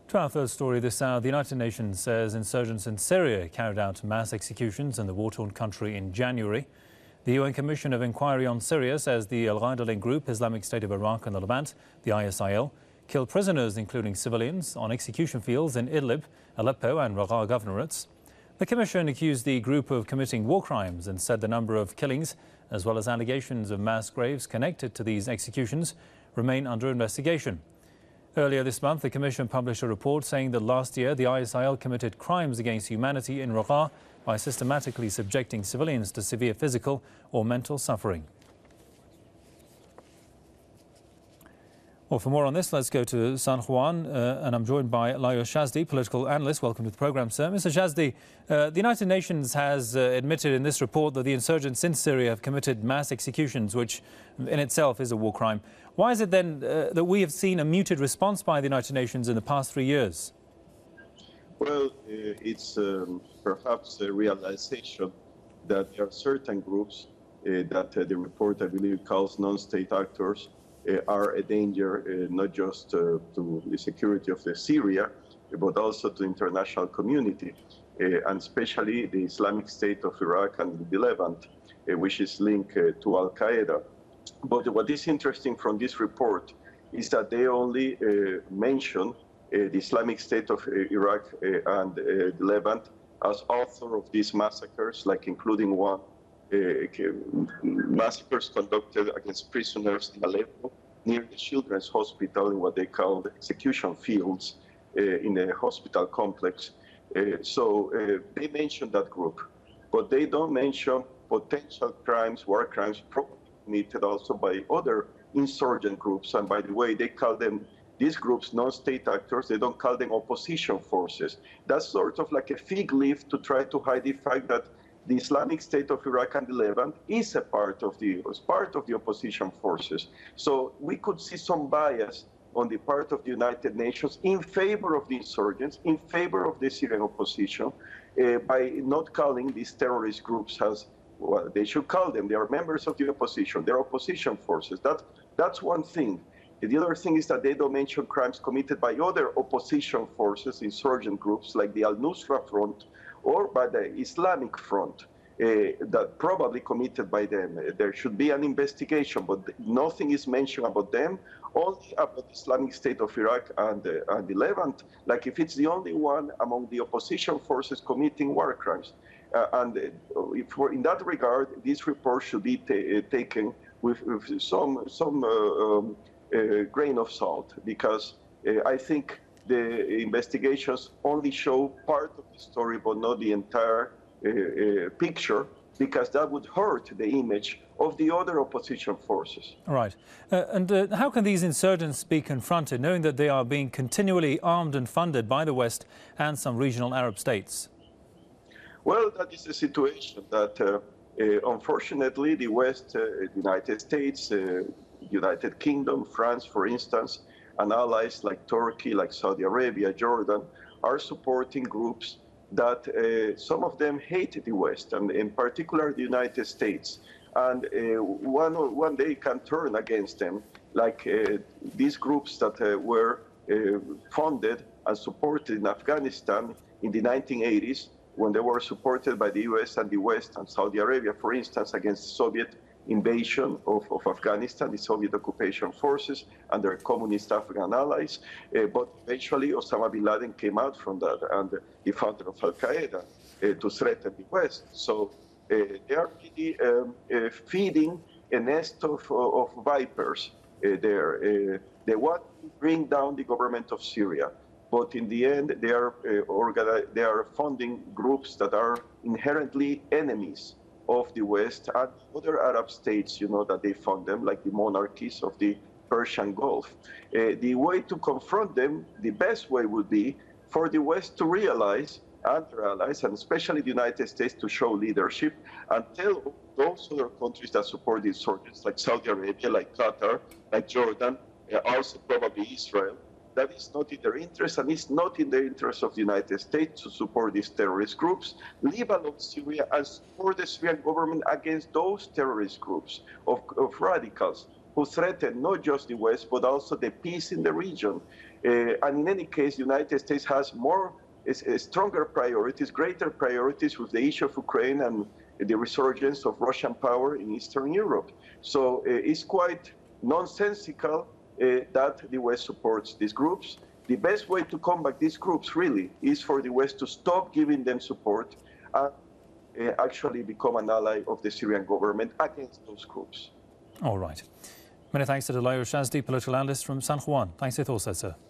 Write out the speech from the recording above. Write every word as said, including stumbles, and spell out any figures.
To our third story this hour, the United Nations says insurgents in Syria carried out mass executions in the war-torn country in January. The U N Commission of Inquiry on Syria says the Al-Qaeda-linked group, Islamic State of Iraq and the Levant, the I S I L, killed prisoners, including civilians, on execution fields in Idlib, Aleppo and Raqqa governorates. The Commission accused the group of committing war crimes and said the number of killings, as well as allegations of mass graves connected to these executions, remain under investigation. Earlier this month, the Commission published a report saying that last year the I S I L committed crimes against humanity in Raqqa by systematically subjecting civilians to severe physical or mental suffering. Well, for more on this, let's go to San Juan, uh, and I'm joined by Lajos Shazdi, political analyst. Welcome to the programme, sir. Mister Shazdi, uh, the United Nations has uh, admitted in this report that the insurgents in Syria have committed mass executions, which in itself is a war crime. Why is it then uh, that we have seen a muted response by the United Nations in the past three years? Well, uh, it's um, perhaps a realization that there are certain groups uh, that uh, the report, I believe, calls non-state actors, uh, are a danger uh, not just uh, to the security of the Syria, but also to the international community, uh, and especially the Islamic State of Iraq and the Levant, uh, which is linked uh, to Al-Qaeda. But what is interesting from this report is that they only uh, mention uh, the Islamic State of uh, Iraq uh, and uh, the Levant as author of these massacres, like including one uh, massacres conducted against prisoners in Aleppo near the children's hospital in what they call the execution fields uh, in a hospital complex. Uh, so uh, they mention that group, but they don't mention potential crimes, war crimes, committed also by other insurgent groups. And by the way, they call them, these groups, non-state actors, they don't call them opposition forces. That's sort of like a fig leaf to try to hide the fact that the Islamic State of Iraq and the Levant is a part of the, is part of the opposition forces. So we could see some bias on the part of the United Nations in favor of the insurgents, in favor of the Syrian opposition, uh, by not calling these terrorist groups as well, they should call them. They are members of the opposition. They're opposition forces. That, that's one thing. The other thing is that they don't mention crimes committed by other opposition forces, insurgent groups like the Al-Nusra Front or by the Islamic Front, uh, that probably committed by them. There should be an investigation, but nothing is mentioned about them, only about the Islamic State of Iraq and, uh, and the Levant, like if it's the only one among the opposition forces committing war crimes. Uh, and uh, if we're in that regard, this report should be ta taken with, with some some uh, um, uh, grain of salt, because uh, I think the investigations only show part of the story, but not the entire uh, uh, picture, because that would hurt the image of the other opposition forces. Right. Uh, and uh, how can these insurgents be confronted, knowing that they are being continually armed and funded by the West and some regional Arab states? Well, that is a situation that, uh, uh, unfortunately, the West, uh, the United States, uh, United Kingdom, France, for instance, and allies like Turkey, like Saudi Arabia, Jordan, are supporting groups that uh, some of them hate the West, and in particular the United States. And uh, one, one day can turn against them, like uh, these groups that uh, were uh, funded and supported in Afghanistan in the nineteen eighties, when they were supported by the U S and the West and Saudi Arabia, for instance, against Soviet invasion of, of Afghanistan, the Soviet occupation forces and their communist Afghan allies. Uh, but eventually Osama bin Laden came out from that, and the founder of Al-Qaeda, uh, to threaten the West. So uh, they are really um, uh, feeding a nest of, of vipers uh, there. Uh, they want to bring down the government of Syria. But in the end, they are, uh, they are funding groups that are inherently enemies of the West and other Arab states, you know, that they fund them, like the monarchies of the Persian Gulf. Uh, the way to confront them, the best way would be for the West to realize, and their allies, and especially the United States, to show leadership and tell those other countries that support the insurgents, like Saudi Arabia, like Qatar, like Jordan, uh, also probably Israel, that is not in their interest, and it's not in the interest of the United States to support these terrorist groups. Leave alone Syria and support the Syrian government against those terrorist groups of, of radicals who threaten not just the West, but also the peace in the region. Uh, and in any case, the United States has more, is, is stronger priorities, greater priorities with the issue of Ukraine and the resurgence of Russian power in Eastern Europe. So uh, it's quite nonsensical uh, that the West supports these groups. The best way to combat these groups really is for the West to stop giving them support and uh, actually become an ally of the Syrian government against those groups. All right. Many thanks to Delayo Shazdi, political analyst from San Juan. Thanks for your thoughts, sir.